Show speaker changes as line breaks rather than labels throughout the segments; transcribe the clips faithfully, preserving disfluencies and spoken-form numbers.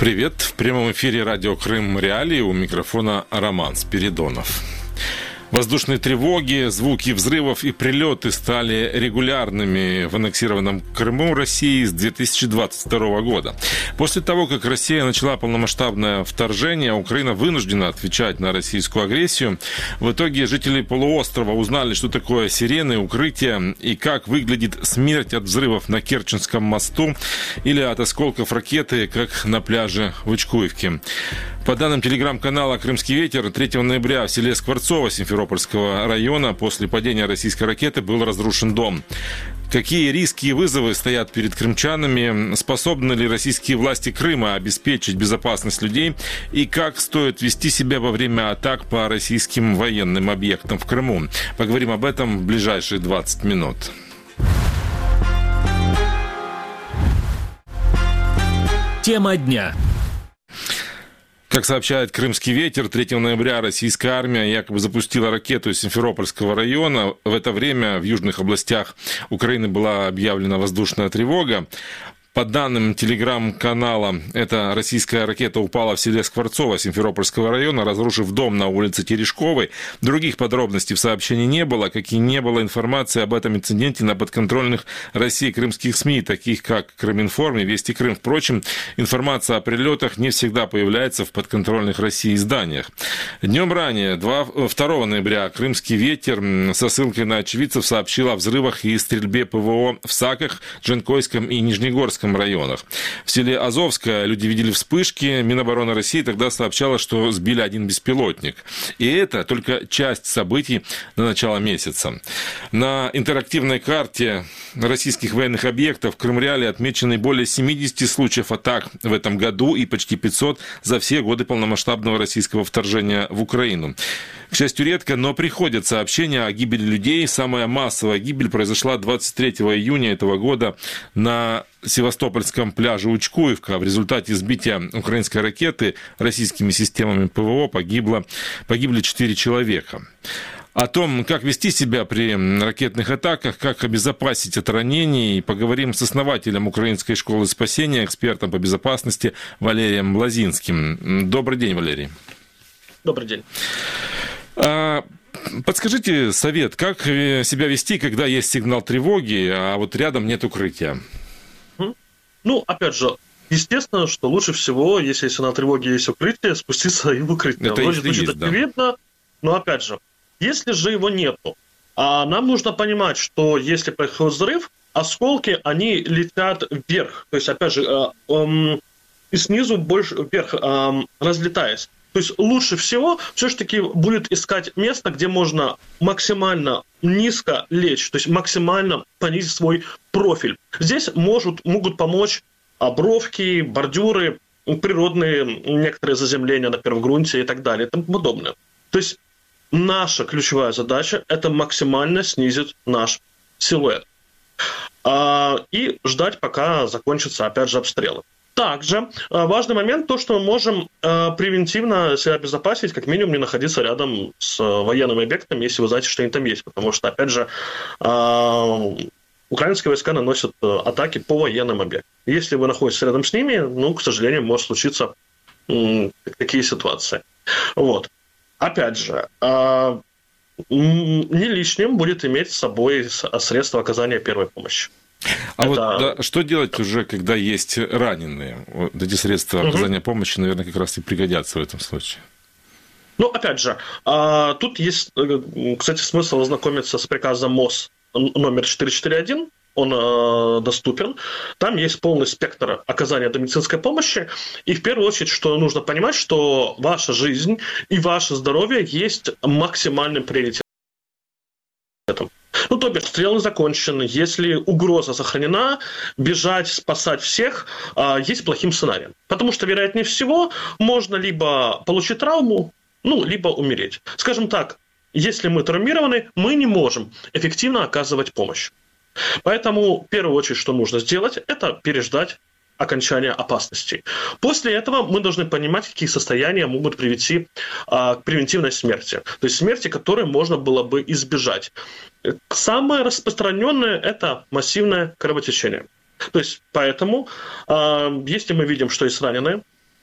Привет! В прямом эфире радио «Крым Реалии», у микрофона Роман Спиридонов. Воздушные тревоги, звуки взрывов и прилеты стали регулярными в аннексированном Крыму России с две тысячи двадцать второго года. После того, как Россия начала полномасштабное вторжение, Украина вынуждена отвечать на российскую агрессию. В итоге жители полуострова узнали, что такое сирены, укрытия и как выглядит смерть от взрывов на Керченском мосту или от осколков ракеты, как на пляже в Учкуевке. По данным телеграм-канала «Крымский ветер», третьего ноября в селе Скворцово Симферопольского района после падения российской ракеты был разрушен дом. Какие риски и вызовы стоят перед крымчанами? Способны ли российские власти Крыма обеспечить безопасность людей? И как стоит вести себя во время атак по российским военным объектам в Крыму? Поговорим об этом в ближайшие двадцать минут.
Тема дня.
Как сообщает «Крымский ветер», третьего ноября российская армия якобы запустила ракету из Симферопольского района. В это время в южных областях Украины была объявлена воздушная тревога. По данным телеграм-канала, эта российская ракета упала в селе Скворцово Симферопольского района, разрушив дом на улице Терешковой. Других подробностей в сообщении не было, как и не было информации об этом инциденте на подконтрольных России крымских СМИ, таких как Крыминформ и Вести Крым. Впрочем, информация о прилетах не всегда появляется в подконтрольных России изданиях. Днем ранее, второго ноября, «Крымский ветер» со ссылкой на очевидцев сообщил о взрывах и стрельбе ПВО в Саках, Джанкойском и Нижнегорском районах. В селе Азовское люди видели вспышки. Минобороны России тогда сообщала, что сбили один беспилотник. И это только часть событий на начало месяца. На интерактивной карте российских военных объектов в Крым-Реалии отмечены более семьдесят случаев атак в этом году и почти пятьсот за все годы полномасштабного российского вторжения в Украину. К счастью, редко, но приходят сообщения о гибели людей. Самая массовая гибель произошла двадцать третьего июня этого года на Севастопольском пляже Учкуевка. В результате сбития украинской ракеты российскими системами ПВО погибло, погибли четыре человека. О том, как вести себя при ракетных атаках, как обезопасить от ранений, поговорим с основателем Украинской школы спасения, экспертом по безопасности Валерием Лозинским. Добрый день, Валерий.
Добрый день.
А, подскажите совет, как себя вести, когда есть сигнал тревоги, а вот рядом нет укрытия?
Ну, опять же, естественно, что лучше всего, если сигнал тревоги есть укрытие, спуститься и в укрытие.
Это
Вроде звучит
есть,
очевидно, да. Но опять же, если же его нету, а нам нужно понимать, что если происходит взрыв, осколки, они летят вверх. То есть, опять же, э, э, и снизу больше вверх э, разлетаясь. То есть лучше всего все-таки будет искать место, где можно максимально низко лечь, то есть максимально понизить свой профиль. Здесь может, могут помочь бровки, бордюры, природные некоторые заземления на первогрунте и так далее и тому подобное. То есть наша ключевая задача – это максимально снизить наш силуэт. И ждать, пока закончатся, опять же, обстрелы. Также важный момент то, что мы можем превентивно себя обезопасить, как минимум не находиться рядом с военными объектами, если вы знаете, что они там есть. Потому что, опять же, украинские войска наносят атаки по военным объектам. Если вы находитесь рядом с ними, ну, к сожалению, может случиться такие ситуации. Вот. Опять же, не лишним будет иметь с собой средства оказания первой помощи.
А
это...
вот да, что делать уже, когда есть раненые? Вот эти средства оказания угу. помощи, наверное, как раз и пригодятся в этом случае.
Ну, опять же, тут есть, кстати, смысл ознакомиться с приказом МОЗ номер четыреста четырьдесят один. Он доступен. Там есть полный спектр оказания медицинской помощи. И в первую очередь, что нужно понимать, что ваша жизнь и ваше здоровье есть максимальным приоритетом. Ну, то бишь, стрелы закончены, если угроза сохранена, бежать, спасать всех а, есть плохим сценарием. Потому что, вероятнее всего, можно либо получить травму, ну, либо умереть. Скажем так, если мы травмированы, мы не можем эффективно оказывать помощь. Поэтому, в первую очередь, что нужно сделать, это переждать окончания опасностей. После этого мы должны понимать, какие состояния могут привести а, к превентивной смерти. То есть смерти, которые можно было бы избежать. Самое распространенное – это массивное кровотечение. То есть поэтому, а, если мы видим, что есть раненые,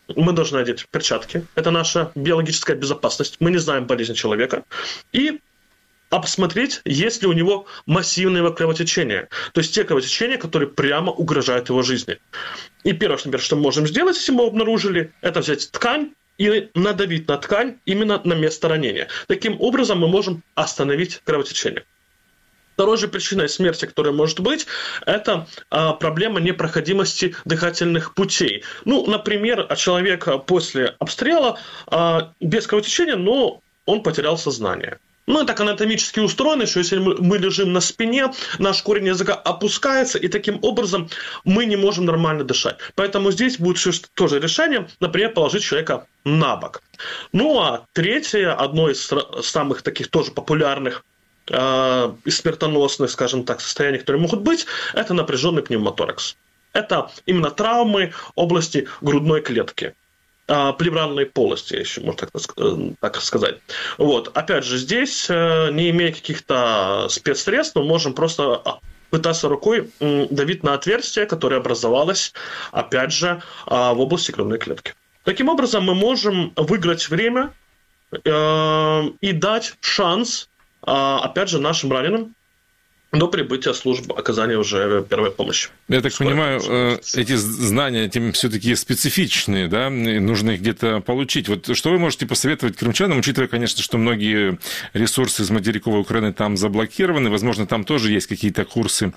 мы должны одеть перчатки. Это наша биологическая безопасность. Мы не знаем болезни человека. И посмотреть, есть ли у него массивное кровотечение. То есть те кровотечения, которые прямо угрожают его жизни. И первое, например, что мы можем сделать, если мы обнаружили, это взять ткань и надавить на ткань именно на место ранения. Таким образом мы можем остановить кровотечение. Второй же причиной смерти, которая может быть, это а, проблема непроходимости дыхательных путей. Ну, например, человек после обстрела а, без кровотечения, но он потерял сознание. Ну, так анатомически устроено, что если мы, мы лежим на спине, наш корень языка опускается, и таким образом мы не можем нормально дышать. Поэтому здесь будет тоже решение, например, положить человека на бок. Ну, а третье, одно из самых таких тоже популярных э, и смертоносных, скажем так, состояний, которые могут быть, это напряженный пневмоторакс. Это именно травмы области грудной клетки. Плевральной полости, еще можно так, так сказать. Вот. Опять же, здесь, не имея каких-то спецсредств, мы можем просто пытаться рукой давить на отверстие, которое образовалось, опять же, в области грудной клетки. Таким образом, мы можем выиграть время и дать шанс, опять же, нашим раненым до прибытия служб оказания уже первой помощи.
Я так Сколько понимаю, помощи? Эти знания этим все-таки специфичные, да, нужно их где-то получить. Вот что вы можете посоветовать крымчанам, учитывая, конечно, что многие ресурсы из материковой Украины там заблокированы, возможно, там тоже есть какие-то курсы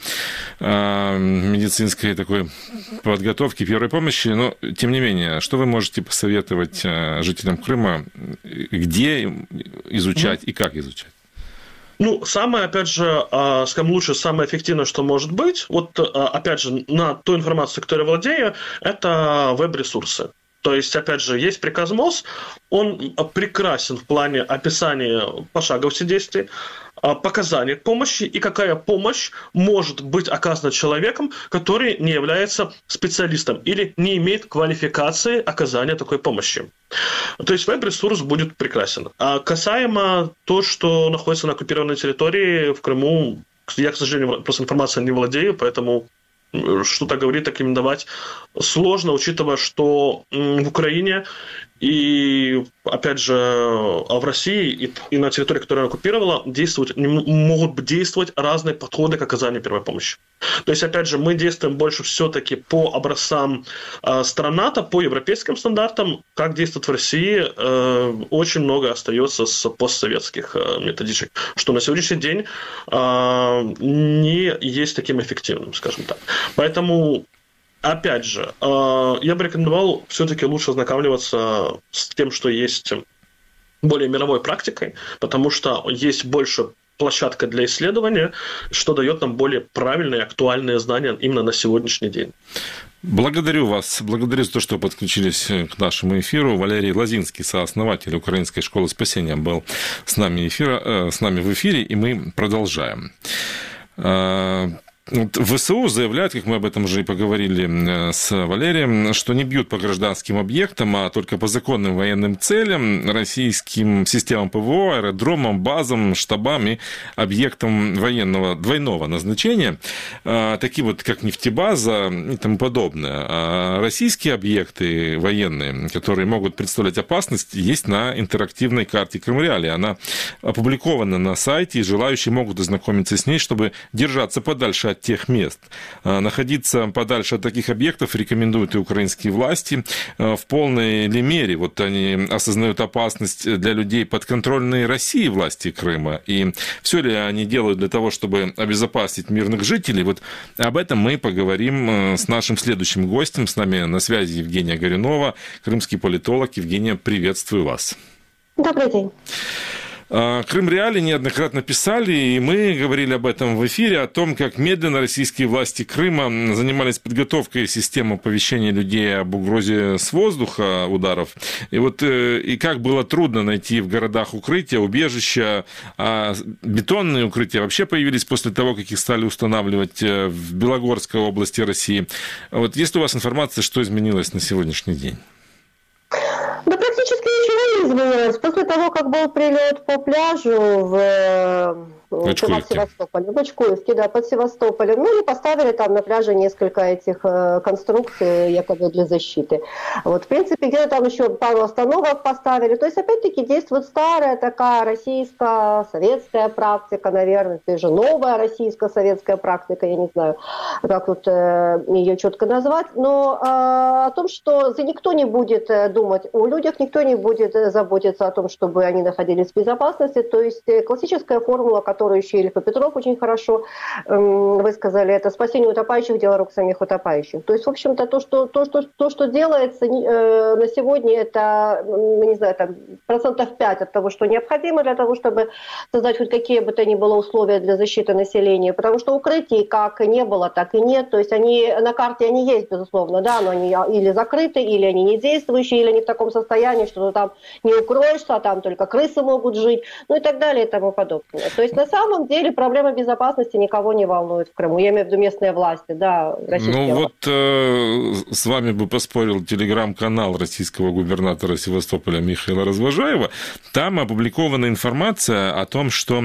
медицинской такой подготовки, первой помощи, но, тем не менее, что вы можете посоветовать жителям Крыма, где изучать mm-hmm. и как изучать?
Ну, самое, опять же, скажем, лучше, самое эффективное, что может быть, вот, опять же, на ту информацию, которой я владею, это веб-ресурсы. То есть, опять же, есть приказ МОЗ, он прекрасен в плане описания пошаговых действий, показаний помощи и какая помощь может быть оказана человеком, который не является специалистом или не имеет квалификации оказания такой помощи. То есть веб-ресурс будет прекрасен. А касаемо того, что находится на оккупированной территории в Крыму, я, к сожалению, просто информацией не владею, поэтому что-то говорить, рекомендовать сложно, учитывая, что в Украине и, опять же, в России и, и на территории, которую оккупировала, действовать, могут действовать разные подходы к оказанию первой помощи. То есть, опять же, мы действуем больше все-таки по образцам э, стран НАТО, по европейским стандартам. Как действует в России, э, очень много остается с постсоветских э, методичек, что на сегодняшний день э, не есть таким эффективным, скажем так. Поэтому... Опять же, я бы рекомендовал все-таки лучше ознакомливаться с тем, что есть более мировой практикой, потому что есть больше площадка для исследования, что дает нам более правильные и актуальные знания именно на сегодняшний день.
Благодарю вас. Благодарю за то, что подключились к нашему эфиру. Валерий Лозинский, сооснователь Украинской школы спасения, был с нами, эфира, с нами в эфире, и мы продолжаем. ВСУ заявляют, как мы об этом уже и поговорили с Валерием, что не бьют по гражданским объектам, а только по законным военным целям, российским системам ПВО, аэродромам, базам, штабам и объектам военного двойного назначения, такие вот как нефтебаза и тому подобное. А российские объекты военные, которые могут представлять опасность, есть на интерактивной карте Крымреалии. Она опубликована на сайте, и желающие могут ознакомиться с ней, чтобы держаться подальше от тех мест. Находиться подальше от таких объектов рекомендуют и украинские власти. В полной ли мере вот они осознают опасность для людей подконтрольной России власти Крыма? И все ли они делают для того, чтобы обезопасить мирных жителей? Вот об этом мы поговорим с нашим следующим гостем. С нами на связи Евгения Горюнова, крымский политолог. Евгения, приветствую вас.
Добрый день.
Крымреалии неоднократно писали, и мы говорили об этом в эфире, о том, как медленно российские власти Крыма занимались подготовкой системы оповещения людей об угрозе с воздуха ударов. И вот и как было трудно найти в городах укрытия, убежища, а бетонные укрытия вообще появились после того, как их стали устанавливать в Белогорской области России. Вот есть ли у вас информация, что изменилось на сегодняшний день?
Да практически ничего не изменилось. После того, как был прилет по пляжу в... под Севастополем, в Очкуевске, да, под Севастополем. Ну, и поставили там на пляже несколько этих э, конструкций якобы для защиты. Вот, в принципе, где-то там еще пару остановок поставили. То есть, опять-таки, действует старая такая российско-советская практика, наверное, это же новая российско-советская практика, я не знаю, как тут э, ее четко назвать, но э, о том, что никто не будет думать о людях, никто не будет заботиться о том, чтобы они находились в безопасности. То есть, классическая формула, которая которую еще Ильф и Петров очень хорошо эм, высказали, это спасение утопающих, дело рук самих утопающих. То есть, в общем-то, то, что, то, что, то, что делается э, на сегодня, это, не знаю, там, процентов пять от того, что необходимо для того, чтобы создать хоть какие бы то ни было условия для защиты населения. Потому что укрытий как не было, так и нет. То есть, они на карте они есть, безусловно, да, но они или закрыты, или они не действующие, или они в таком состоянии, что ты там не укроешься, а там только крысы могут жить, ну и так далее и тому подобное. То есть, на самом деле проблема безопасности никого не волнует в Крыму. Я имею в виду местные власти, да, российские.
Ну вот э, с вами бы поспорил телеграм-канал российского губернатора Севастополя Михаила Развожаева. Там опубликована информация о том, что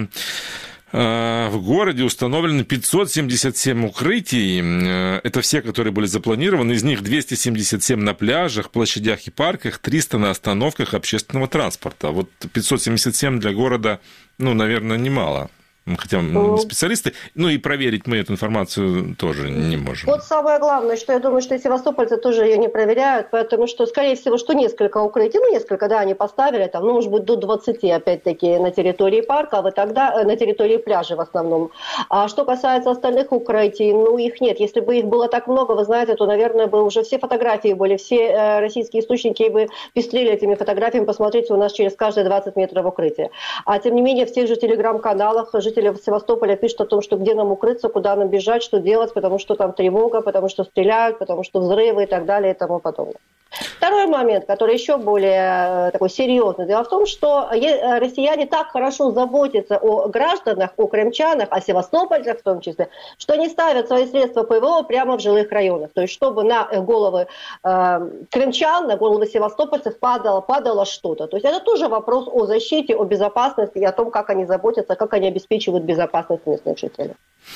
э, в городе установлено пятьсот семьдесят семь укрытий. Это все, которые были запланированы. Из них двести семьдесят семь на пляжах, площадях и парках, триста на остановках общественного транспорта. Вот пятьсот семьдесят семь для города, ну, наверное, немало. Хотя мы не специалисты, ну и проверить мы эту информацию тоже не можем.
Вот самое главное, что я думаю, что и севастопольцы тоже ее не проверяют, потому что, скорее всего, что несколько укрытий, ну, несколько, да, они поставили, там, ну, может быть, до двадцати, опять-таки, на территории парка, а тогда на территории пляжа в основном. А что касается остальных укрытий, ну, их нет. Если бы их было так много, вы знаете, то, наверное, бы уже все фотографии были, все российские источники бы пестрили этими фотографиями, посмотрите, у нас через каждые двадцать метров укрытия. А, тем не менее, в тех же телеграм-каналах жители Севастополя пишут о том, что где нам укрыться, куда нам бежать, что делать, потому что там тревога, потому что стреляют, потому что взрывы и так далее и тому подобное. Второй момент, который еще более такой серьезный. Дело в том, что россияне так хорошо заботятся о гражданах, о крымчанах, о севастопольцах в том числе, что они ставят свои средства ПВО прямо в жилых районах. То есть, чтобы на головы э, крымчан, на головы севастопольцев падало, падало что-то. То есть, это тоже вопрос о защите, о безопасности и о том, как они заботятся, как они обеспечивают безопасность местных жителей.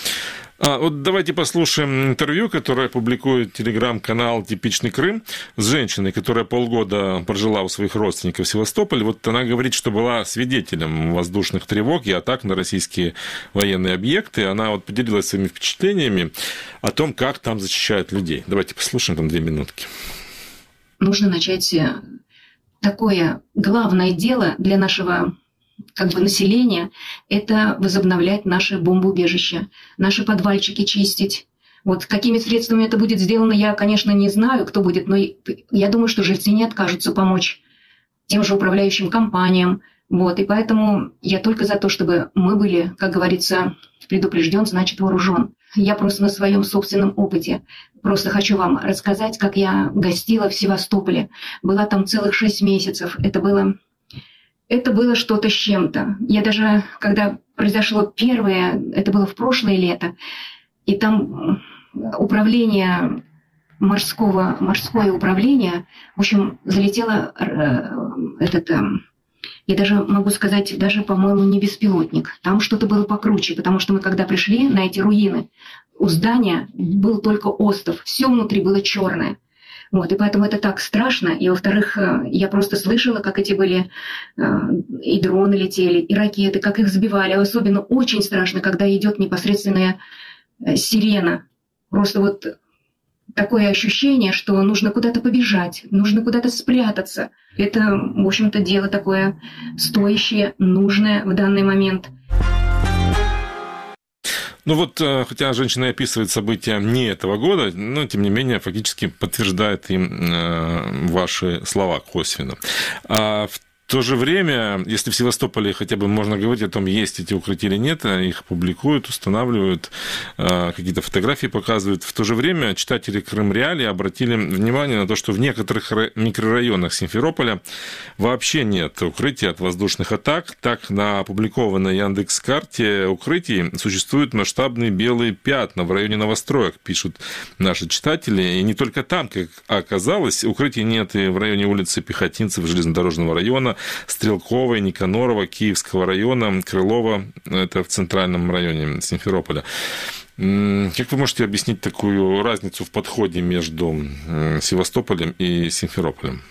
А, вот давайте послушаем интервью, которое публикует телеграм-канал «Типичный Крым» с женщиной, которая полгода прожила у своих родственников в Севастополе. Вот она говорит, что была свидетелем воздушных тревог и атак на российские военные объекты. Она вот поделилась своими впечатлениями о том, как там защищают людей. Давайте послушаем, там две минутки.
Нужно начать такое главное дело для нашего как бы населения, это возобновлять наши бомбоубежища, наши подвальчики чистить. Вот какими средствами это будет сделано, я, конечно, не знаю, кто будет, но я думаю, что жильцы не откажутся помочь тем же управляющим компаниям. Вот, и поэтому я только за то, чтобы мы были, как говорится, предупрежден, значит вооружен. Я просто на своем собственном опыте просто хочу вам рассказать, как я гостила в Севастополе. Была там целых шесть месяцев. Это было... Это было что-то с чем-то. Я даже, когда произошло первое, это было в прошлое лето, и там управление морского, морское управление, в общем, залетело э, этот, э, я даже могу сказать, даже, по-моему, не беспилотник. Там что-то было покруче, потому что мы, когда пришли на эти руины, у здания был только остов, все внутри было черное. Вот, и поэтому это так страшно. И, во-вторых, я просто слышала, как эти были э, и дроны летели, и ракеты, как их сбивали. А особенно очень страшно, когда идет непосредственная э, сирена. Просто вот такое ощущение, что нужно куда-то побежать, нужно куда-то спрятаться. Это, в общем-то, дело такое стоящее, нужное в данный момент.
Ну вот, хотя женщина описывает события не этого года, но, тем не менее, фактически подтверждает им ваши слова косвенно. А то же время, если в Севастополе хотя бы можно говорить о том, есть эти укрытия или нет, их публикуют, устанавливают, какие-то фотографии показывают. В то же время читатели Крым Реалии обратили внимание на то, что в некоторых микрорайонах Симферополя вообще нет укрытия от воздушных атак. Так, на опубликованной Яндекс.Карте укрытий существуют масштабные белые пятна в районе новостроек, пишут наши читатели. И не только там, как оказалось, укрытий нет и в районе улицы Пехотинцев, Железнодорожного района, Стрелковой, Никанорова, Киевского района, Крылова, это в центральном районе Симферополя. Как вы можете объяснить такую разницу в подходе между Севастополем и Симферополем?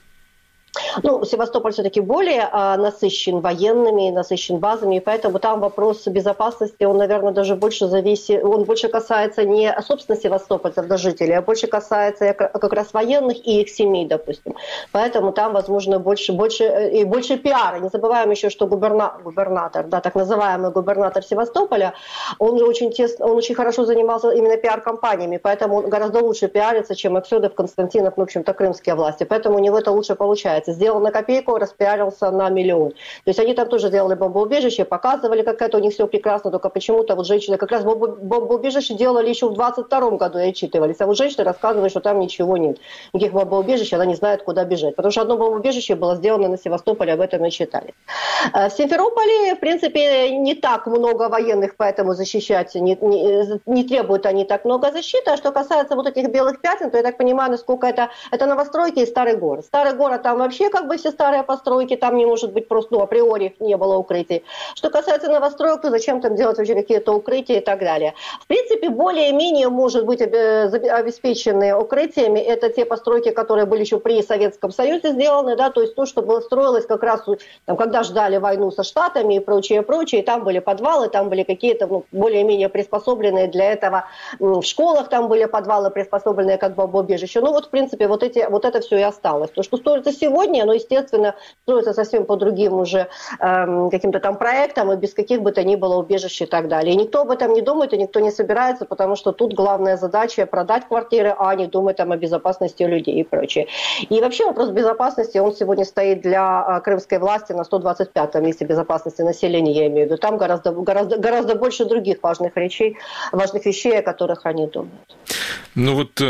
Ну, Севастополь все-таки более а, насыщен военными, насыщен базами, и поэтому там вопрос безопасности, он, наверное, даже больше зависит, он больше касается не, собственно, севастопольцев, да, жителей, а больше касается как раз военных и их семей, допустим. Поэтому там, возможно, больше, больше и больше пиара. Не забываем еще, что губерна, губернатор, да, так называемый губернатор Севастополя, он очень тесно, он очень хорошо занимался именно пиар-компаниями, поэтому он гораздо лучше пиарится, чем Аксёдов, Константинов, в общем-то, крымские власти. Поэтому у него это лучше получается. Сделал на копейку, распиарился на миллион. То есть они там тоже делали бомбоубежище, показывали, как это у них все прекрасно, только почему-то вот женщины как раз бомбоубежище делали еще в двадцать втором году и отчитывались, а вот женщины рассказывают, что там ничего нет. Никаких бомбоубежищ, она не знает, куда бежать. Потому что одно бомбоубежище было сделано на Севастополе, об этом и читали. В Симферополе, в принципе, не так много военных, поэтому защищать не, не, не требуют они так много защиты. А что касается вот этих белых пятен, то я так понимаю, насколько это, это новостройки и старый город. Старый город там вообще как бы все старые постройки, там не может быть просто, ну, априори не было укрытий. Что касается новостроек, то зачем там делать вообще какие-то укрытия и так далее. В принципе, более-менее может быть обеспечены укрытиями. Это те постройки, которые были еще при Советском Союзе сделаны, да, то есть то, что было, строилось как раз, там, когда ждали войну со Штатами и прочее, прочее, там были подвалы, там были какие-то, ну, более-менее приспособленные для этого, в школах там были подвалы, приспособленные как бомбоубежище. Ну вот, в принципе, вот, эти, вот это все и осталось. То, что строится сегодня, оно, естественно, строится совсем по другим уже э, каким-то там проектам и без каких бы то ни было убежищ и так далее. И никто об этом не думает, и никто не собирается, потому что тут главная задача продать квартиры, а не думать там о безопасности людей и прочее. И вообще вопрос безопасности, он сегодня стоит для крымской власти на сто двадцать пятом месте безопасности населения, я имею в виду. Там гораздо, гораздо, гораздо больше других важных речей, важных вещей, о которых они думают.
Ну вот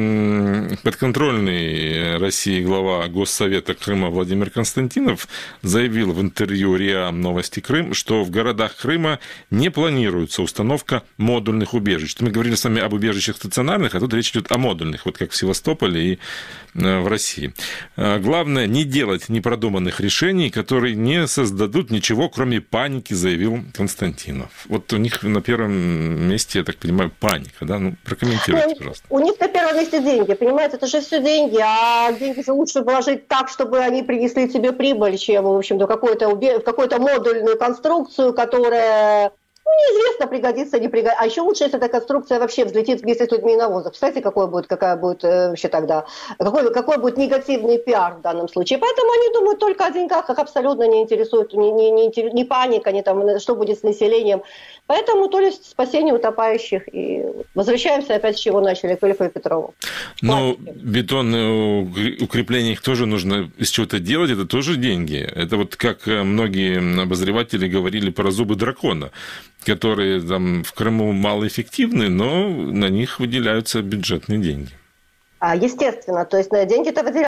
э, подконтрольный России глава Госсовета Крыма Владимир Константинов заявил в интервью РИА Новости Крым, что в городах Крыма не планируется установка модульных убежищ. Мы говорили с вами об убежищах стационарных, а тут речь идет о модульных, вот как в Севастополе и в России. Главное, не делать непродуманных решений, которые не создадут ничего, кроме паники, заявил Константинов. Вот у них на первом месте, я так понимаю, паника, да? Ну, прокомментируйте, ну, пожалуйста.
У них на первом месте деньги, понимаете, это же все деньги, а деньги же лучше вложить так, чтобы они принесли себе прибыль, чем, в общем-то, какую-то, какую-то модульную конструкцию, которая... Ну, неизвестно, пригодится, не пригодится. А еще лучше, если эта конструкция вообще взлетит вместе с людьми на воздух. Представляете, какой будет, какая будет э, вообще тогда, какой, какой будет негативный пиар в данном случае. Поэтому они думают только о деньгах, их абсолютно не интересует ни, ни, ни, ни паника, ни там, что будет с населением. Поэтому то ли спасение утопающих. И возвращаемся опять с чего начали, к Ильфу и Петрову.
Но бетонные укрепления, их тоже нужно из чего-то делать, это тоже деньги. Это вот как многие обозреватели говорили про зубы дракона, которые там в Крыму малоэффективны, но на них выделяются бюджетные деньги.
Естественно, то есть деньги-то выделяются.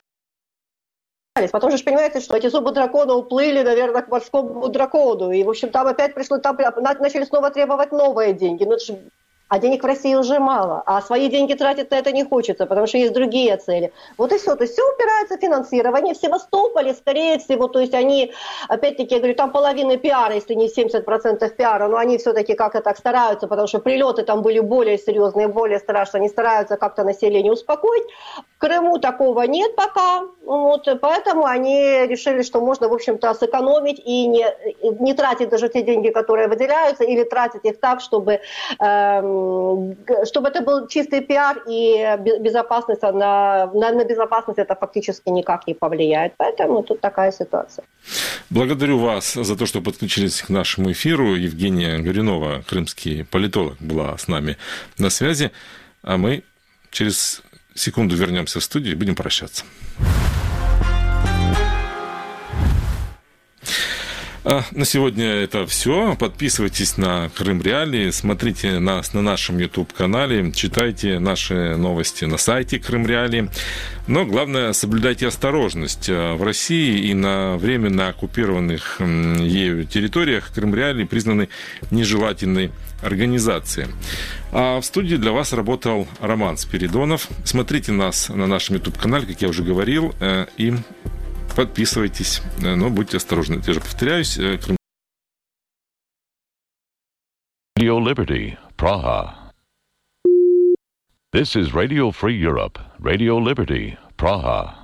Потом же понимаете, что эти зубы дракона уплыли, наверное, к морскому дракону. И, в общем, там опять пришло, там начали снова требовать новые деньги. Ну, это же... А денег в России уже мало, а свои деньги тратить на это не хочется, потому что есть другие цели. Вот и все. То есть все упирается в финансирование. В Севастополе, скорее всего, то есть они, опять-таки, я говорю, там половина пиара, если не семьдесят процентов пиара, но они все-таки как-то так стараются, потому что прилеты там были более серьезные, более страшные. Они стараются как-то население успокоить. В Крыму такого нет пока. Вот, поэтому они решили, что можно, в общем-то, сэкономить и не, не тратить даже те деньги, которые выделяются, или тратить их так, чтобы... Эм, чтобы это был чистый пиар, и безопасность, на, на, на безопасность это фактически никак не повлияет. Поэтому тут такая ситуация.
Благодарю вас за то, что подключились к нашему эфиру. Евгения Горюнова, крымский политолог, была с нами на связи. А мы через секунду вернемся в студию и будем прощаться. А на сегодня это все. Подписывайтесь на Крым Реалии, смотрите нас на нашем YouTube-канале, читайте наши новости на сайте Крым Реалии. Но главное, соблюдайте осторожность. В России и на временно оккупированных ею территориях Крым Реалии признаны нежелательной организацией. А в студии для вас работал Роман Спиридонов. Смотрите нас на нашем YouTube-канале, как я уже говорил, и подписывайтесь, но будьте осторожны. Я же повторяюсь.
Radio Liberty, Praha. This is Radio Free Europe, Radio Liberty, Praha.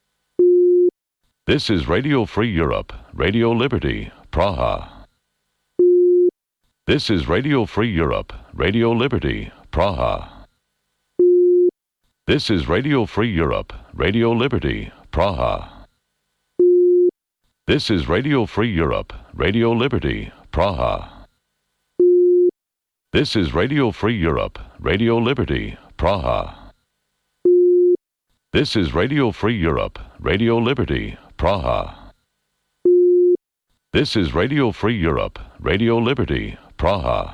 This is Radio Free Europe, Radio Liberty, Praha. This is Radio Free Europe, Radio Liberty, Praha. This is Radio Free Europe, Radio Liberty, Praha. This is Radio Free Europe, Radio Liberty, Praha. This is Radio Free Europe, Radio Liberty, Praha. This is Radio Free Europe, Radio Liberty, Praha. This is Radio Free Europe, Radio Liberty, Praha.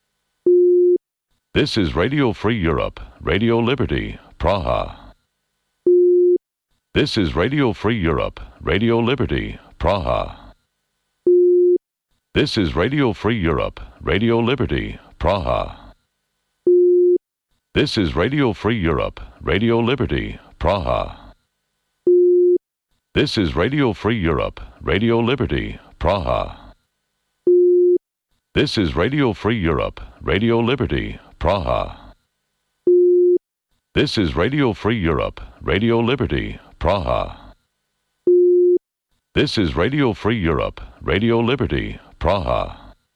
This is Radio Free Europe, Radio Liberty, Praha. This is Radio Free Europe, Radio Liberty, Praha. This is Radio Free Europe, Radio Liberty, Praha. This is Radio Free Europe, Radio Liberty, Praha. This is Radio Free Europe, Radio Liberty, Praha. This is Radio Free Europe, Radio Liberty, Praha. This is Radio Free Europe, Radio Liberty, Praha. This is Radio Free Europe, Radio Liberty, Praha.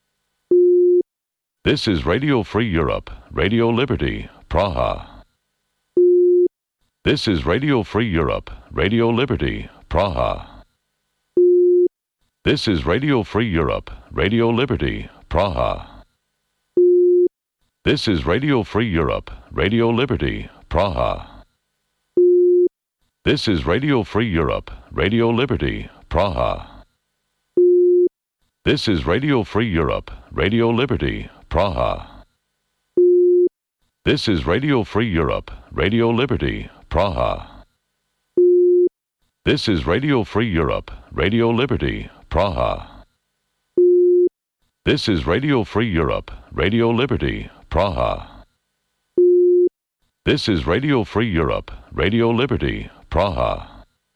This is Radio Free Europe, Radio Liberty, Praha. This is Radio Free Europe, Radio Liberty, Praha. This is Radio Free Europe, Radio Liberty, Praha. This is Radio Free Europe, Radio Liberty, Praha. This is Radio Free Europe, Radio Liberty, Praha. This is Radio Free Europe, Radio Liberty, Praha. This is Radio Free Europe, Radio Liberty, Praha. This is Radio Free Europe, Radio Liberty, Praha. This is Radio Free Europe, Radio Liberty, Praha. This is Radio Free Europe, Radio Liberty, Praha.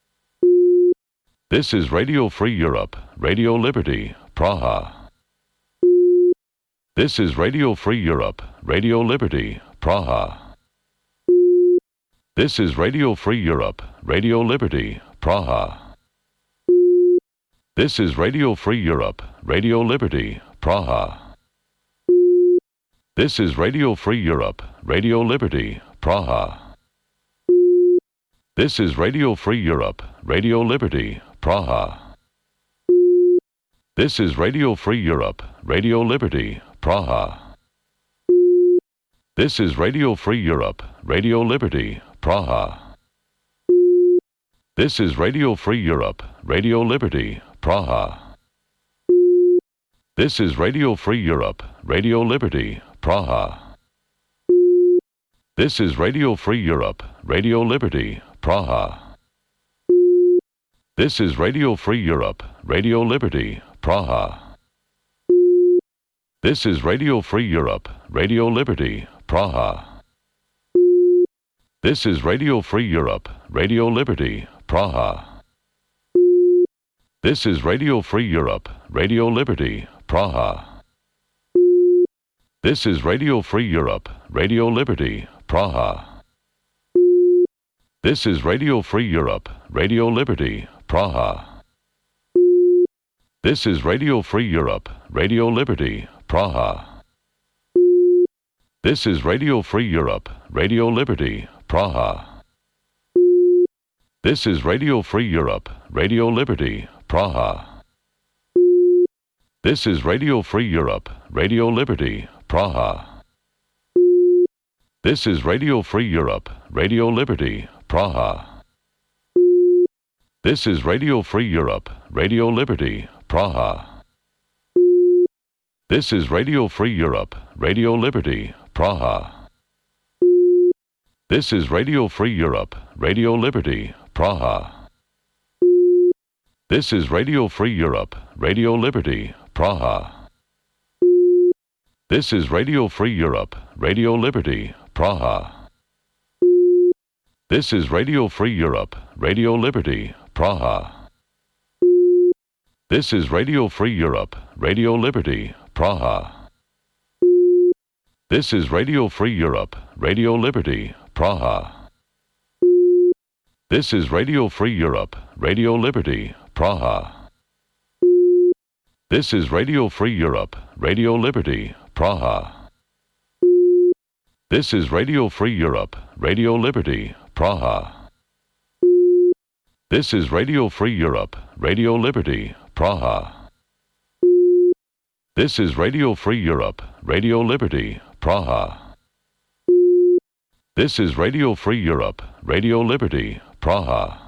This is Radio Free Europe, Radio Liberty, Praha. This is Radio Free Europe, Radio Liberty, Praha. This is Radio Free Europe, Radio Liberty, Praha. This is Radio Free Europe, Radio Liberty, Praha. This is Radio Free Europe, Radio Liberty, Praha. This is Radio Free Europe, Radio Liberty, Praha. This is Radio Free Europe, Radio Liberty, Praha. This is Radio Free Europe, Radio Liberty, Praha. This is Radio Free Europe, Radio Liberty, Praha. This is Radio Free Europe, Radio Liberty, Praha. This is Radio Free Europe, Radio Liberty, Praha. This is Radio Free Europe, Radio Liberty, Praha. This is Radio Free Europe, Radio Liberty, Praha. This is Radio Free Europe, Radio Liberty, Praha. This is Radio Free Europe, Radio Liberty, Praha. This is Radio Free Europe, Radio Liberty, Praha. This is Radio Free Europe, Radio Liberty, Praha. This is Radio Free Europe, Radio Liberty, Praha. This is Radio Free Europe, Radio Liberty, Praha. This is Radio Free Europe, Radio Liberty, Praha. This is Radio Free Europe, Radio Liberty, Praha. This is Radio Free Europe, Radio Liberty, Praha. This is Radio Free Europe, Radio Liberty, Praha. This is Radio Free Europe, Radio Liberty, Praha. This is Radio Free Europe, Radio Liberty, Praha. This is Radio Free Europe, Radio Liberty, Praha. This is Radio Free Europe, Radio Liberty, Praha. This is Radio Free Europe, Radio Liberty, Praha. This is Radio Free Europe, Radio Liberty, Praha. This is Radio Free Europe, Radio Liberty, Praha. This is Radio Free Europe, Radio Liberty, Praha. This is Radio Free Europe, Radio Liberty, Praha. This is Radio Free Europe, Radio Liberty, Praha. This is Radio Free Europe, Radio Liberty, Praha. This is Radio Free Europe, Radio Liberty, Praha. This is Radio Free Europe, Radio Liberty, Praha.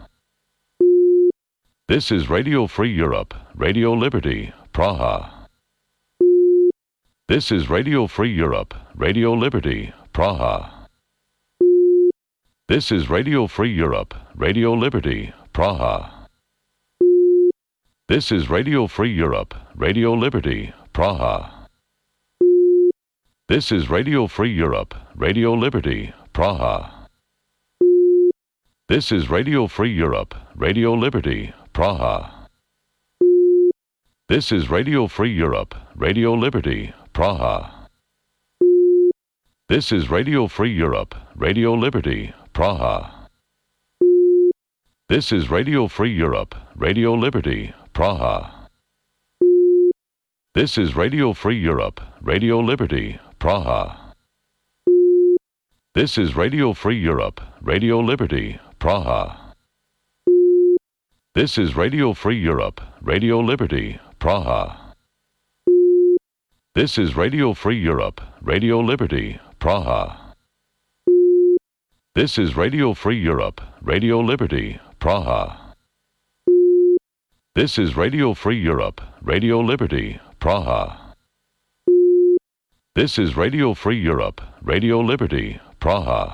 This is Radio Free Europe, Radio Liberty, Praha. This is Radio Free Europe, Radio Liberty, Praha. This is Radio Free Europe, Radio Liberty, Praha. This is Radio Free Europe, Radio Liberty, Praha. This is Radio Free Europe, Radio Liberty, Praha. This is Radio Free Europe, Radio Liberty, Praha. This is Radio Free Europe, Radio Liberty, Praha. This is Radio Free Europe, Radio Liberty, Praha. This is Radio Free Europe, Radio Liberty, Praha. This is Radio Free Europe, Radio Liberty, Praha. This is Radio Free Europe, Radio Liberty, Praha. This is Radio Free Europe, Radio Liberty, Praha. This is Radio Free Europe, Radio Liberty, Praha. This is Radio Free Europe, Radio Liberty, Praha. This is Radio Free Europe, Radio Liberty, Praha. This is Radio Free Europe, Radio Liberty, Praha.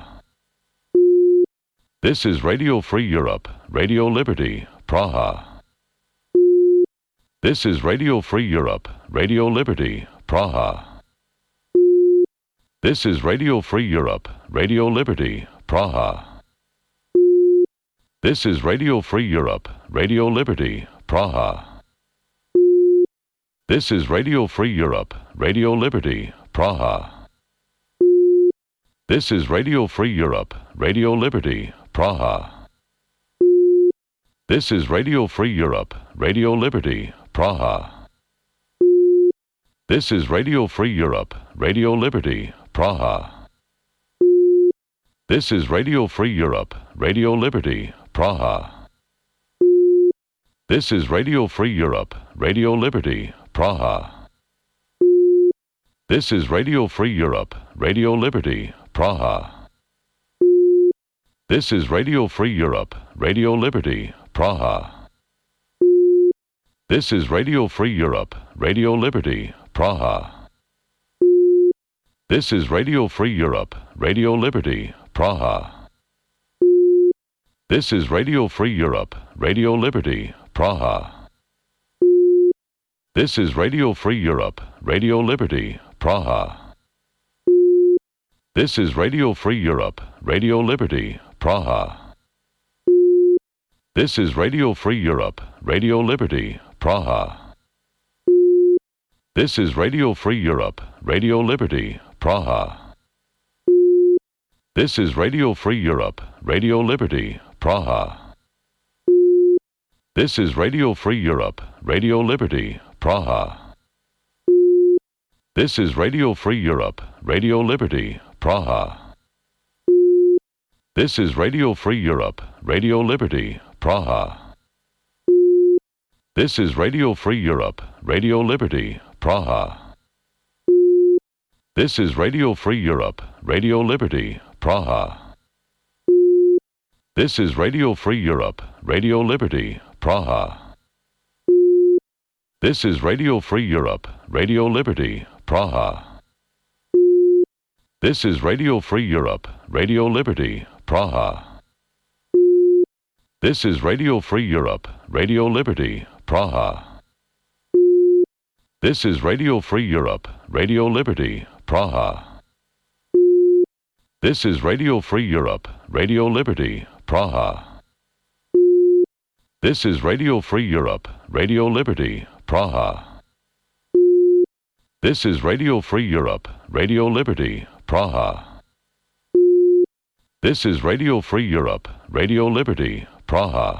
This is Radio Free Europe, Radio Liberty, Praha. This is Radio Free Europe, Radio Liberty, Praha. This is Radio Free Europe, Radio Liberty, Praha. This is Radio Free Europe, Radio Liberty, Praha. This is Radio Free Europe, Radio Liberty, Praha. This is Radio Free Europe, Radio Liberty, Praha. This is Radio Free Europe, Radio Liberty, Praha. This is Radio Free Europe, Radio Liberty, Praha. This is Radio Free Europe, Radio Liberty, Praha. This is Radio Free Europe, Radio Liberty, Praha. This is Radio Free Europe, Radio Liberty, Praha. This is Radio Free Europe, Radio Liberty, Praha. This is Radio Free Europe, Radio Liberty, Praha. This is Radio Free Europe, Radio Liberty, Praha. This is Radio Free Europe, Radio Liberty, Praha. This is Radio Free Europe, Radio Liberty, Praha. This is Radio Free Europe, Radio Liberty, Praha. This is Radio Free Europe, Radio Liberty, Praha. This is Radio Free Europe, Radio Liberty, Praha. This is Radio Free Europe, Radio Liberty, Praha. This is Radio Free Europe, Radio Liberty, Praha. This is Radio Free Europe, Radio Liberty, Praha. This is Radio Free Europe, Radio Liberty, Praha. This is Radio Free Europe, Radio Liberty, Praha. This is Radio Free Europe, Radio Liberty, Praha. This is Radio Free Europe, Radio Liberty, Praha. This is Radio Free Europe, Radio Liberty, Praha. This is Radio Free Europe, Radio Liberty, Praha. This is Radio Free Europe, Radio Liberty, Praha. This is Radio Free Europe, Radio Liberty, Praha. This is Radio Free Europe, Radio Liberty, Praha. This is Radio Free Europe, Radio Liberty, Praha. This is Radio Free Europe, Radio Liberty, Praha. This is Radio Free Europe, Radio Liberty, Praha.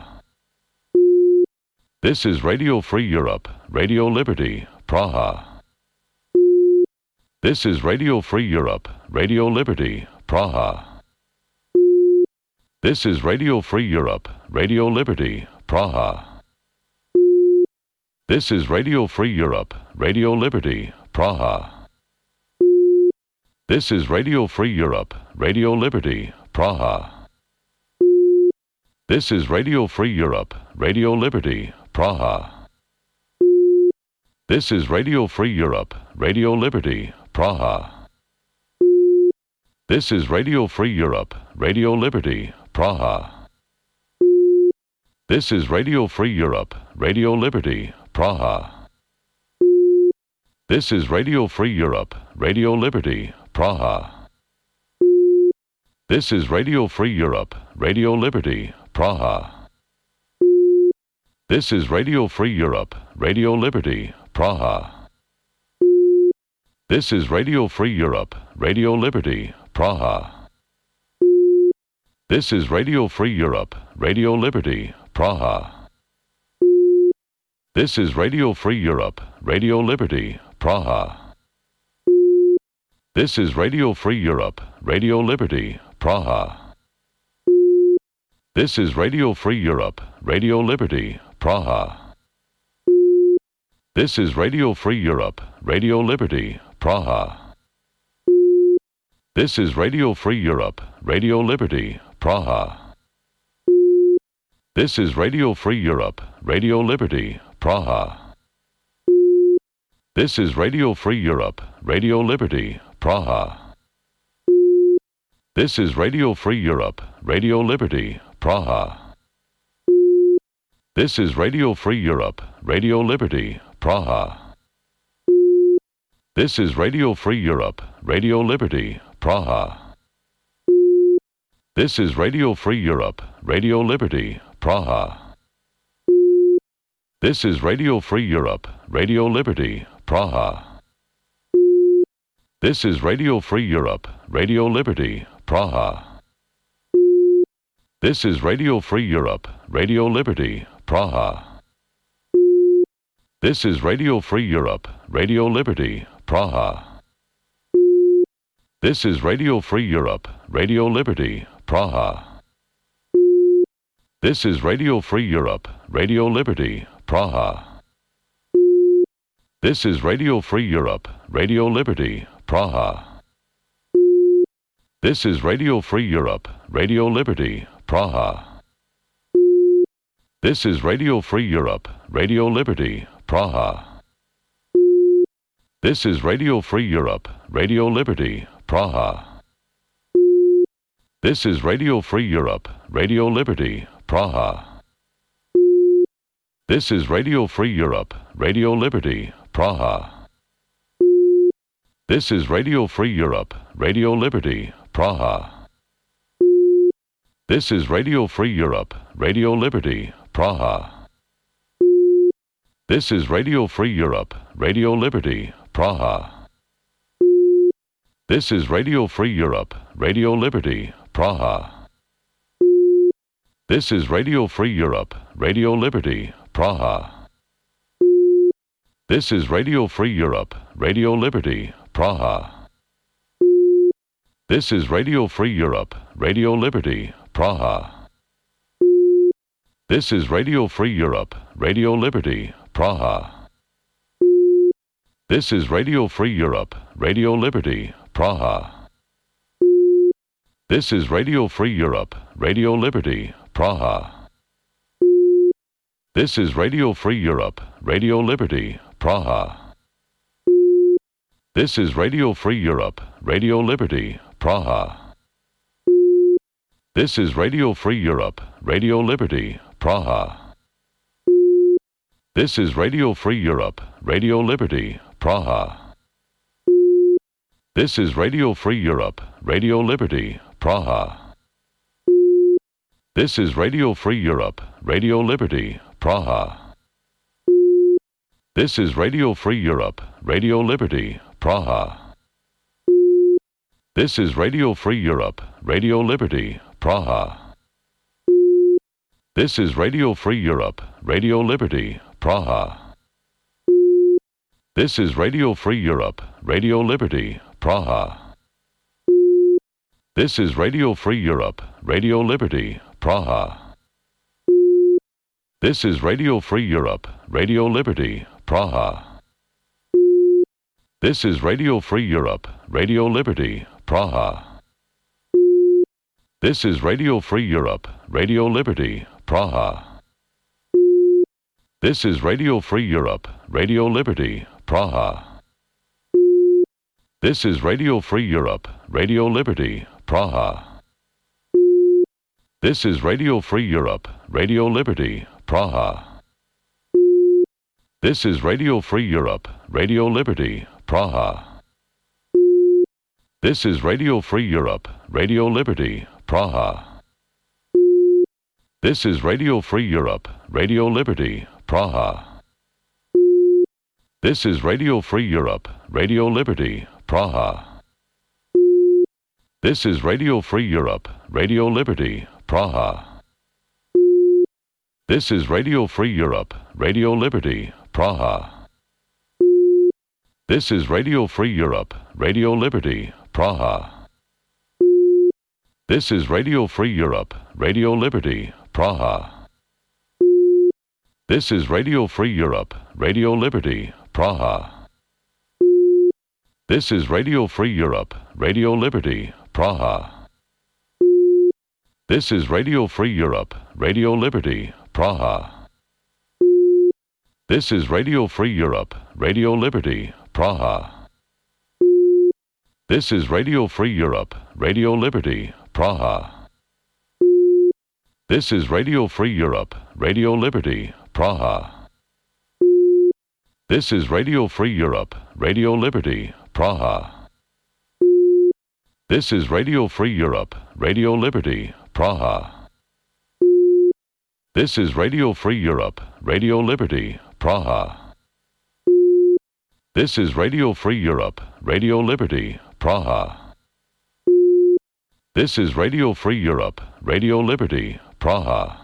This is Radio Free Europe, Radio Liberty, Praha. This is Radio Free Europe, Radio Liberty, Praha. This is Radio Free Europe, Radio Liberty, Praha. This is Radio Free Europe, Radio Liberty, Praha. This is Radio Free Europe, Radio Liberty, Praha. This is Radio Free Europe, Radio Liberty, Praha. This is Radio Free Europe, Radio Liberty, Praha. This is Radio Free Europe, Radio Liberty, Praha. This is Radio Free Europe, Radio Liberty, Praha. This is Radio Free Europe, Radio Liberty, Praha. This is Radio Free Europe, Radio Liberty, Praha. This is Radio Free Europe, Radio Liberty, Praha. This is Radio Free Europe, Radio Liberty, Praha. This is Radio Free Europe, Radio Liberty, Praha. This is Radio Free Europe, Radio Liberty, Praha. This is Radio Free Europe, Radio Liberty, Praha. This is Radio Free Europe, Radio Liberty, Praha. This is Radio Free Europe, Radio Liberty, Praha. This is Radio Free Europe, Radio Liberty, Praha. This is Radio Free Europe, Radio Liberty, Praha. This is Radio Free Europe, Radio Liberty, Praha. This is Radio Free Europe, Radio Liberty, Praha. This is Radio Free Europe, Radio Liberty, Praha. This is Radio Free Europe, Radio Liberty, Praha. This is Radio Free Europe, Radio Liberty, Praha. This is Radio Free Europe, Radio Liberty, Praha. This is Radio Free Europe, Radio Liberty, Praha. This is Radio Free Europe, Radio Liberty, Praha. This is Radio Free Europe, Radio Liberty, Praha. This is Radio Free Europe, Radio Liberty, Praha. This is Radio Free Europe, Radio Liberty, Praha. This is Radio Free Europe, Radio Liberty, Praha. This is Radio Free Europe, Radio Liberty, Praha. This is Radio Free Europe, Radio Liberty, Praha. This is Radio Free Europe, Radio Liberty, Praha. This is Radio Free Europe, Radio Liberty, Praha. This is Radio Free Europe, Radio Liberty, Praha. This is Radio Free Europe, Radio Liberty, Praha. This is Radio Free Europe, Radio Liberty, Praha. This is Radio Free Europe, Radio Liberty, Praha. This is Radio Free Europe, Radio Liberty, Praha. This is Radio Free Europe, Radio Liberty, Praha. This is Radio Free Europe, Radio Liberty, Praha. This is Radio Free Europe, Radio Liberty, Praha. This is Radio Free Europe, Radio Liberty, Praha. This is Radio Free Europe, Radio Liberty, Praha. This is Radio Free Europe, Radio Liberty, Praha. This is Radio Free Europe, Radio Liberty, Praha. This is Radio Free Europe, Radio Liberty, Praha. This is Radio Free Europe, Radio Liberty, Praha. This is Radio Free Europe, Radio Liberty, Praha. This is Radio Free Europe, Radio Liberty, Praha. This is Radio Free Europe, Radio Liberty, Praha. This is Radio Free Europe, Radio Liberty, Praha. This is Radio Free Europe, Radio Liberty, Praha. This is Radio Free Europe, Radio Liberty, Praha. This is Radio Free Europe, Radio Liberty, Praha. This is Radio Free Europe, Radio Liberty, Praha. This is Radio Free Europe, Radio Liberty, Praha. This is Radio Free Europe, Radio Liberty, Praha. This is Radio Free Europe, Radio Liberty, Praha. This is Radio Free Europe, Radio Liberty, Praha. This is Radio Free Europe, Radio Liberty, Praha. This is Radio Free Europe, Radio Liberty, Praha. This is Radio Free Europe, Radio Liberty, Praha. This is Radio Free Europe, Radio Liberty, Praha. This is Radio Free Europe, Radio Liberty, Praha. This is Radio Free Europe, Radio Liberty, Praha. This is Radio Free Europe, Radio Liberty, Praha. This is Radio Free Europe, Radio Liberty, Praha. This is Radio Free Europe, Radio Liberty, Praha. This is Radio Free Europe, Radio Liberty, Praha. This is Radio Free Europe, Radio Liberty, Praha. This is Radio Free Europe, Radio Liberty, Praha. This is Radio Free Europe, Radio Liberty, Praha. This is Radio Free Europe, Radio Liberty, Praha. This is Radio Free Europe, Radio Liberty, Praha. This is Radio Free Europe, Radio Liberty, Praha. This is Radio Free Europe, Radio Liberty, Praha. This is Radio Free Europe, Radio Liberty, Praha. This is Radio Free Europe, Radio Liberty, Praha. This is Radio Free Europe, Radio Liberty, Praha. This is Radio Free Europe, Radio Liberty, Praha.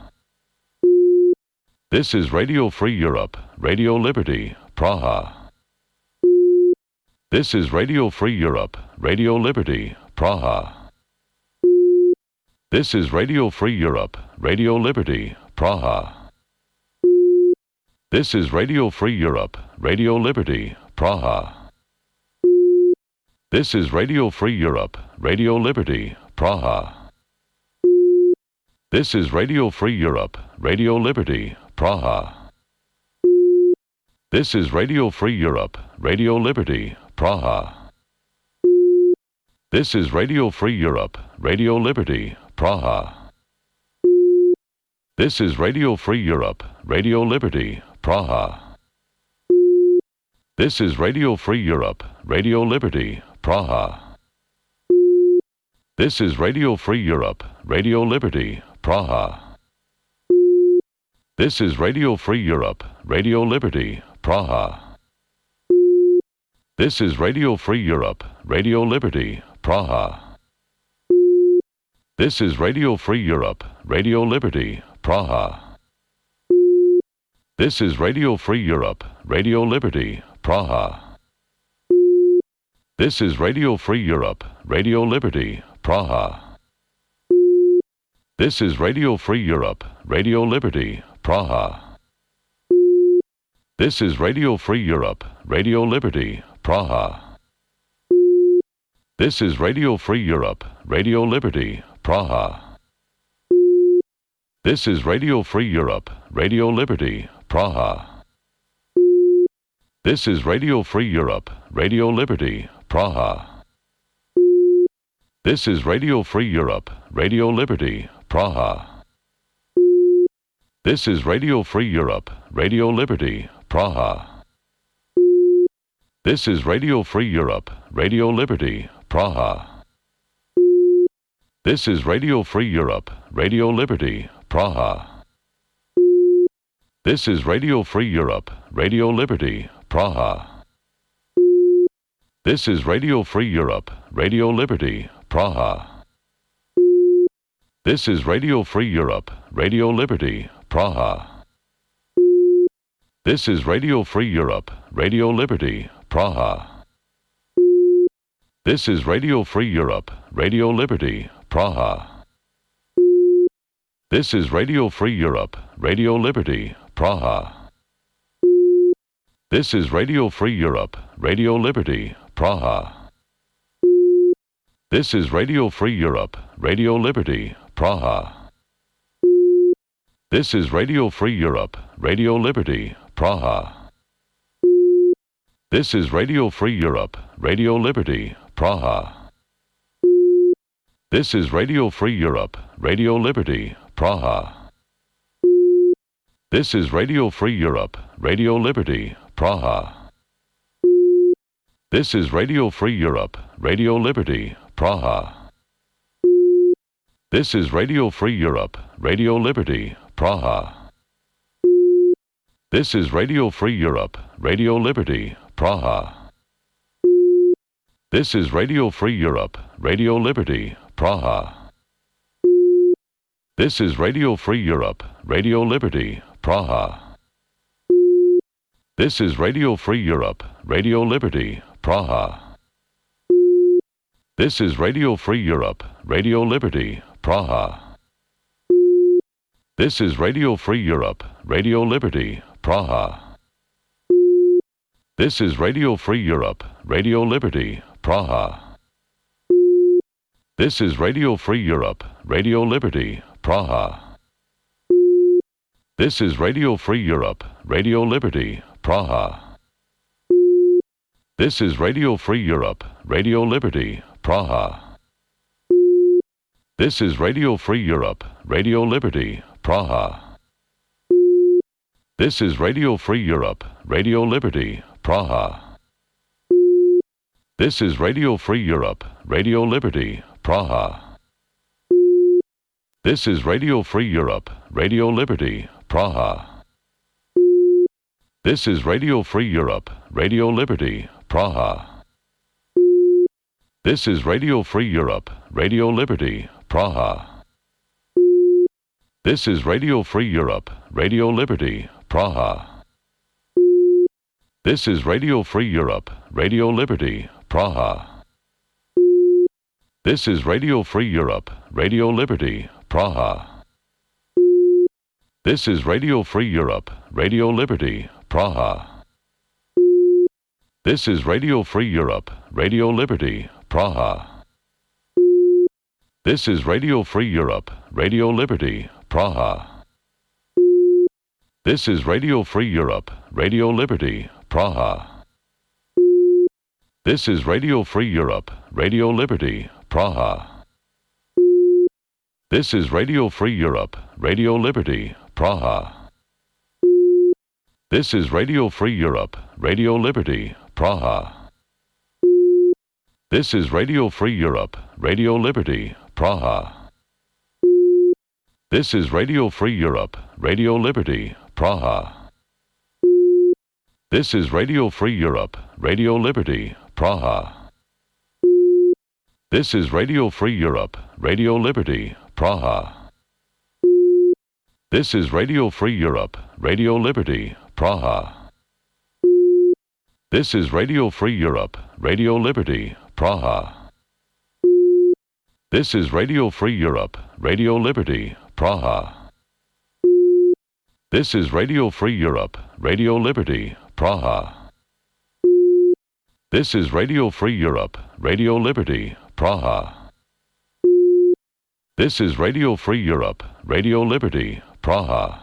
This is Radio Free Europe, Radio Liberty, Praha. This is Radio Free Europe, Radio Liberty, Praha. This is Radio Free Europe, Radio Liberty, Praha. This is Radio Free Europe, Radio Liberty, Praha. This is Radio Free Europe, Radio Liberty, Praha. This is Radio Free Europe, Radio Liberty, Praha. This is Radio Free Europe, Radio Liberty, Praha. This is Radio Free Europe, Radio Liberty, Praha. This is Radio Free Europe, Radio Liberty, Praha. This is Radio Free Europe, Radio Liberty, Praha. This is Radio Free Europe, Radio Liberty, Praha. This is Radio Free Europe, Radio Liberty, Praha. This is Radio Free Europe, Radio Liberty, Praha. This is Radio Free Europe, Radio Liberty, Praha. This is Radio Free Europe, Radio Liberty, Praha. This is Radio Free Europe, Radio Liberty, Praha. This is Radio Free Europe, Radio Liberty, Praha. This is Radio Free Europe, Radio Liberty, Praha. This is Radio Free Europe, Radio Liberty, Praha. This is Radio Free Europe, Radio Liberty, Praha. This is Radio Free Europe, Radio Liberty, Praha. This is Radio Free Europe, Radio Liberty, Praha. This is Radio Free Europe, Radio Liberty, Praha. This is Radio Free Europe, Radio Liberty, Praha. This is Radio Free Europe, Radio Liberty, Praha. This is Radio Free Europe, Radio Liberty, Praha. This is Radio Free Europe, Radio Liberty, Praha. This is Radio Free Europe, Radio Liberty, Praha. This is Radio Free Europe, Radio Liberty, Praha. This is Radio Free Europe, Radio Liberty, Praha. This is Radio Free Europe, Radio Liberty, Praha. This is Radio Free Europe, Radio Liberty, Praha. This is Radio Free Europe, Radio Liberty, Praha. This is Radio Free Europe, Radio Liberty, Praha. This is Radio Free Europe, Radio Liberty, Praha. This is Radio Free Europe, Radio Liberty, Praha. This is Radio Free Europe, Radio Liberty, Praha. This is Radio Free Europe, Radio Liberty, Praha. This is Radio Free Europe, Radio Liberty, Praha. This is Radio Free Europe, Radio Liberty, Praha. This is Radio Free Europe, Radio Liberty, Praha. This is Radio Free Europe, Radio Liberty, Praha. This is Radio Free Europe, Radio Liberty, Praha. This is Radio Free Europe, Radio Liberty, Praha. This is Radio Free Europe, Radio Liberty, Praha. This is Radio Free Europe, Radio Liberty, Praha. This is Radio Free Europe, Radio Liberty, Praha. This is Radio Free Europe, Radio Liberty, Praha. This is Radio Free Europe, Radio Liberty, Praha. This is Radio Free Europe, Radio Liberty, Praha. This is Radio Free Europe, Radio Liberty, Praha. This is Radio Free Europe, Radio Liberty, Praha. This is Radio Free Europe, Radio Liberty, Praha. This is Radio Free Europe, Radio Liberty, Praha. This is Radio Free Europe, Radio Liberty, Praha. This is Radio Free Europe, Radio Liberty, Praha. This is Radio Free Europe, Radio Liberty, Praha. This is Radio Free Europe, Radio Liberty, Praha. This is Radio Free Europe, Radio Liberty, Praha. This is Radio Free Europe, Radio Liberty, Praha. This is Radio Free Europe, Radio Liberty, Praha. This is Radio Free Europe, Radio Liberty, Praha. This is Radio Free Europe, Radio Liberty, Praha. This is Radio Free Europe, Radio Liberty, Praha. This is Radio Free Europe, Radio Liberty, Praha. This is Radio Free Europe, Radio Liberty, Praha. This is Radio Free Europe, Radio Liberty, Praha. This is Radio Free Europe, Radio Liberty, Praha. This is Radio Free Europe, Radio Liberty, Praha. This is Radio Free Europe, Radio Liberty, Praha. This is Radio Free Europe, Radio Liberty, Praha. This is Radio Free Europe, Radio Liberty, Praha. This is Radio Free Europe, Radio Liberty, Praha. This is Radio Free Europe, Radio Liberty, Praha. This is Radio Free Europe, Radio Liberty, Praha.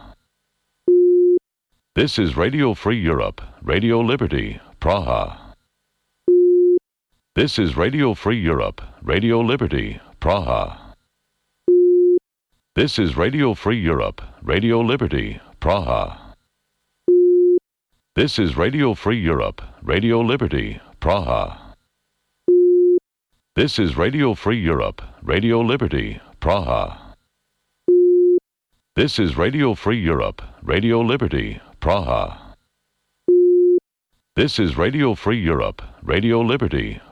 This is Radio Free Europe, Radio Liberty, Praha. This is Radio Free Europe, Radio Liberty, Praha. This is Radio Free Europe, Radio Liberty, Praha. This is Radio Free Europe, Radio Liberty, Praha. This is Radio Free Europe, Radio Liberty, Praha. This is Radio Free Europe, Radio Liberty, Praha. This is Radio Free Europe, Radio Liberty,